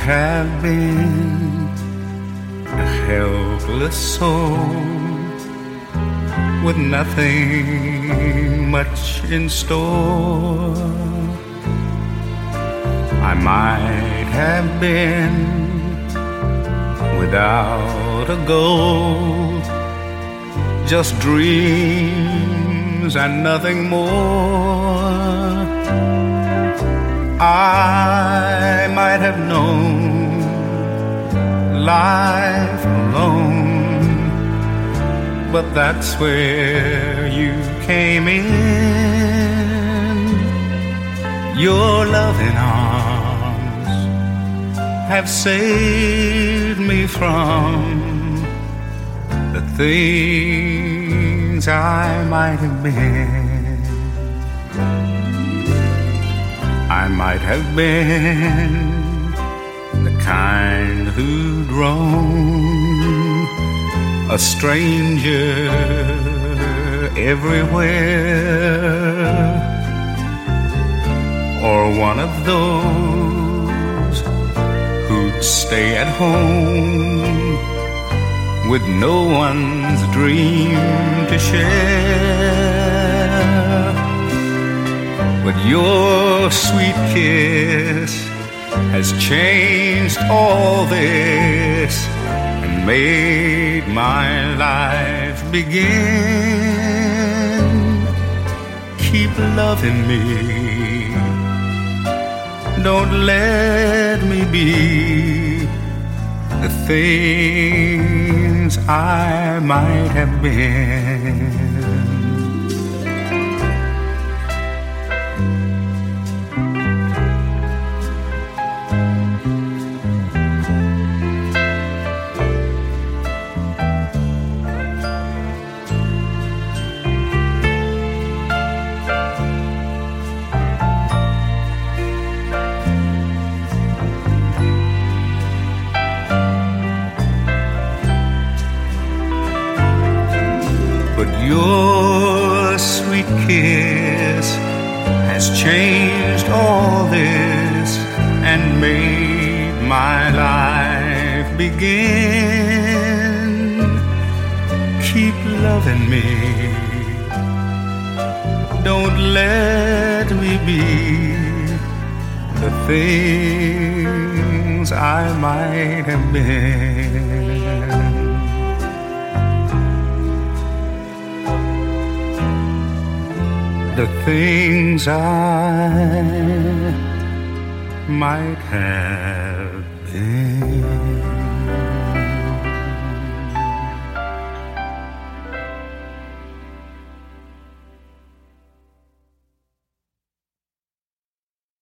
have been a helpless soul with nothing much in store. I might have been without a goal, just dreams and nothing more. I might have known life alone, but that's where you came in. Your loving arms have saved me from the things I might have been. I might have been the kind who'd roam, a stranger everywhere, or one of those who'd stay at home with no one's dream to share. But your sweet kiss has changed all this and made my life begin. Keep loving me, don't let me be the things I might have been. But your sweet kiss has changed all this and made my life begin. Keep loving me, don't let me be the things I might have been. The things I might have been.